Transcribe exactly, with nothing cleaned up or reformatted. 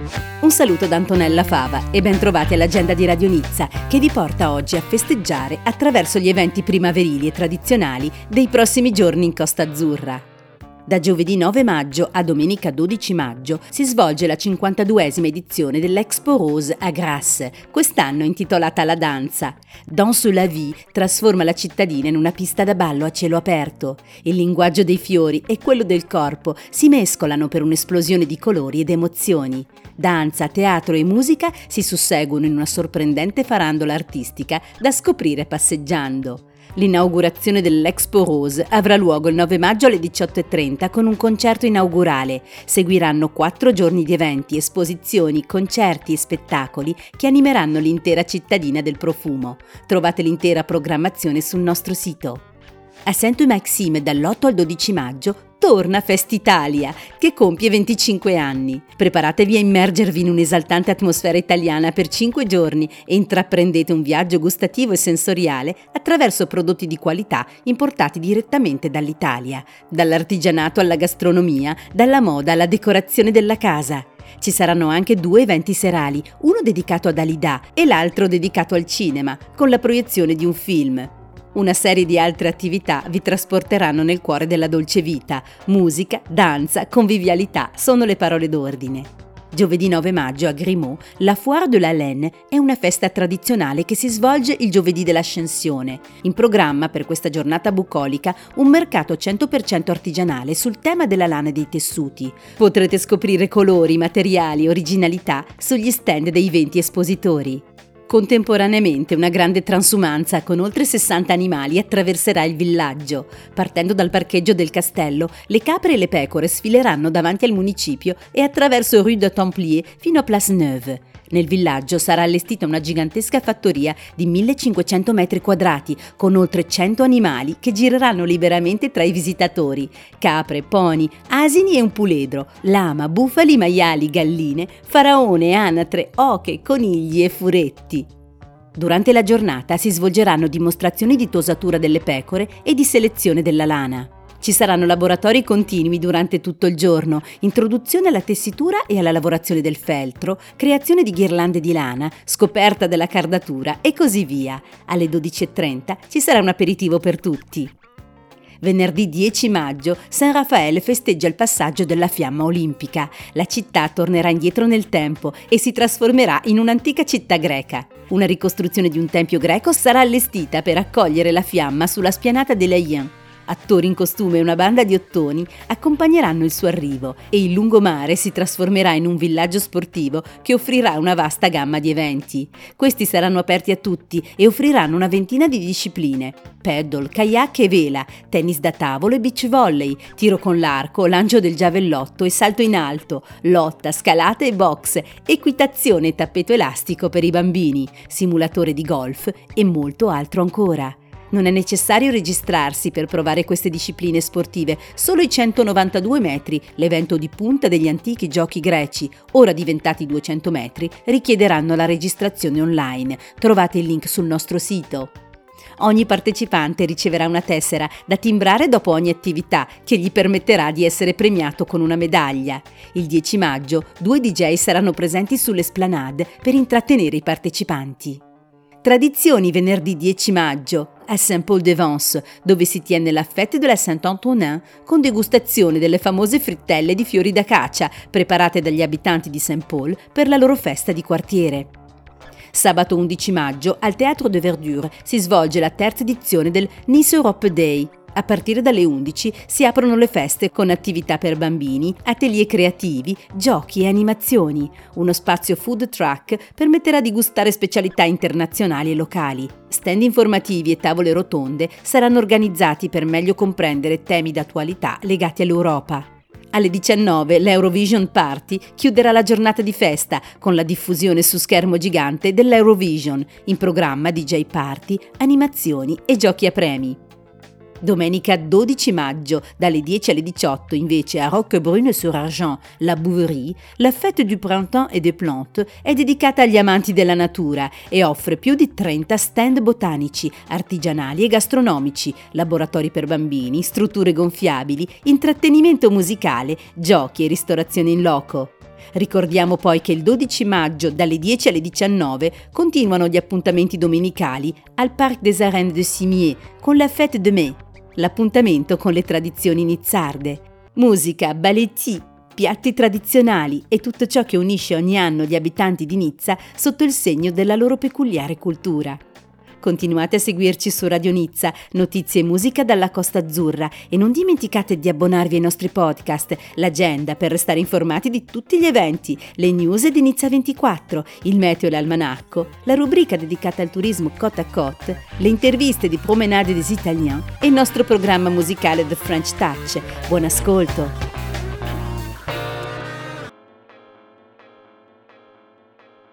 Un saluto da Antonella Fava e ben trovati all'agenda di Radio Nizza, che vi porta oggi a festeggiare attraverso gli eventi primaverili e tradizionali dei prossimi giorni in Costa Azzurra. Da giovedì nove maggio a domenica dodici maggio si svolge la cinquantaduesima edizione dell'Expo Rose a Grasse, quest'anno intitolata La Danza. Danse la vie trasforma la cittadina in una pista da ballo a cielo aperto. Il linguaggio dei fiori e quello del corpo si mescolano per un'esplosione di colori ed emozioni. Danza, teatro e musica si susseguono in una sorprendente farandola artistica da scoprire passeggiando. L'inaugurazione dell'Expo Rose avrà luogo il nove maggio alle diciotto e trenta con un concerto inaugurale. Seguiranno quattro giorni di eventi, esposizioni, concerti e spettacoli che animeranno l'intera cittadina del profumo. Trovate l'intera programmazione sul nostro sito. A Sainte-Maxime dall'otto al dodici maggio torna Festitalia, che compie venticinque anni. Preparatevi a immergervi in un'esaltante atmosfera italiana per cinque giorni e intraprendete un viaggio gustativo e sensoriale attraverso prodotti di qualità importati direttamente dall'Italia, dall'artigianato alla gastronomia, dalla moda alla decorazione della casa. Ci saranno anche due eventi serali, uno dedicato ad Dalida e l'altro dedicato al cinema, con la proiezione di un film. Una serie di altre attività vi trasporteranno nel cuore della dolce vita. Musica, danza, convivialità sono le parole d'ordine. Giovedì nove maggio a Grimaud, la Foire de la Laine è una festa tradizionale che si svolge il giovedì dell'Ascensione. In programma per questa giornata bucolica un mercato cento per cento artigianale sul tema della lana e dei tessuti. Potrete scoprire colori, materiali, originalità sugli stand dei venti espositori. Contemporaneamente una grande transumanza con oltre sessanta animali attraverserà il villaggio. Partendo dal parcheggio del castello, le capre e le pecore sfileranno davanti al municipio e attraverso Rue de Templiers fino a Place Neuve. Nel villaggio sarà allestita una gigantesca fattoria di millecinquecento metri quadrati con oltre cento animali che gireranno liberamente tra i visitatori. Capre, pony, asini e un puledro, lama, bufali, maiali, galline, faraone, anatre, oche, conigli e furetti. Durante la giornata si svolgeranno dimostrazioni di tosatura delle pecore e di selezione della lana. Ci saranno laboratori continui durante tutto il giorno, introduzione alla tessitura e alla lavorazione del feltro, creazione di ghirlande di lana, scoperta della cardatura e così via. Alle dodici e trenta ci sarà un aperitivo per tutti. Venerdì dieci maggio, San Raffaele festeggia il passaggio della fiamma olimpica. La città tornerà indietro nel tempo e si trasformerà in un'antica città greca. Una ricostruzione di un tempio greco sarà allestita per accogliere la fiamma sulla spianata dei Leyen. Attori in costume e una banda di ottoni accompagneranno il suo arrivo e il lungomare si trasformerà in un villaggio sportivo che offrirà una vasta gamma di eventi. Questi saranno aperti a tutti e offriranno una ventina di discipline: paddle, kayak e vela, tennis da tavolo e beach volley, tiro con l'arco, lancio del giavellotto e salto in alto, lotta, scalate e box, equitazione e tappeto elastico per i bambini, simulatore di golf e molto altro ancora. Non è necessario registrarsi per provare queste discipline sportive, solo i centonovantadue metri, l'evento di punta degli antichi giochi greci, ora diventati duecento metri, richiederanno la registrazione online. Trovate il link sul nostro sito. Ogni partecipante riceverà una tessera da timbrare dopo ogni attività che gli permetterà di essere premiato con una medaglia. Il dieci maggio due D J saranno presenti sull'esplanade per intrattenere i partecipanti. Tradizioni venerdì dieci maggio a Saint-Paul-de-Vence, dove si tiene la Fête de la Saint-Antonin con degustazione delle famose frittelle di fiori d'acacia preparate dagli abitanti di Saint-Paul per la loro festa di quartiere. Sabato undici maggio al Théâtre de Verdure si svolge la terza edizione del Nice Europe Day. A partire dalle undici si aprono le feste con attività per bambini, atelier creativi, giochi e animazioni. Uno spazio food truck permetterà di gustare specialità internazionali e locali. Stand informativi e tavole rotonde saranno organizzati per meglio comprendere temi d'attualità legati all'Europa. Alle diciannove l'Eurovision Party chiuderà la giornata di festa con la diffusione su schermo gigante dell'Eurovision, in programma D J party, animazioni e giochi a premi. Domenica dodici maggio, dalle dieci alle diciotto, invece a Roquebrune-sur-Argent, la Bouverie, la Fête du Printemps et des Plantes è dedicata agli amanti della natura e offre più di trenta stand botanici, artigianali e gastronomici, laboratori per bambini, strutture gonfiabili, intrattenimento musicale, giochi e ristorazione in loco. Ricordiamo poi che il dodici maggio dalle dieci alle diciannove continuano gli appuntamenti domenicali al Parc des Arènes de Cimiez con la Fête de Mai, l'appuntamento con le tradizioni nizzarde. Musica, balletti, piatti tradizionali e tutto ciò che unisce ogni anno gli abitanti di Nizza sotto il segno della loro peculiare cultura. Continuate a seguirci su Radio Nizza, notizie e musica dalla Costa Azzurra e non dimenticate di abbonarvi ai nostri podcast, l'agenda per restare informati di tutti gli eventi, le news di Nizza ventiquattro, il meteo e l'almanacco, la rubrica dedicata al turismo Côte à Côte, le interviste di Promenade des Italiens e il nostro programma musicale The French Touch. Buon ascolto!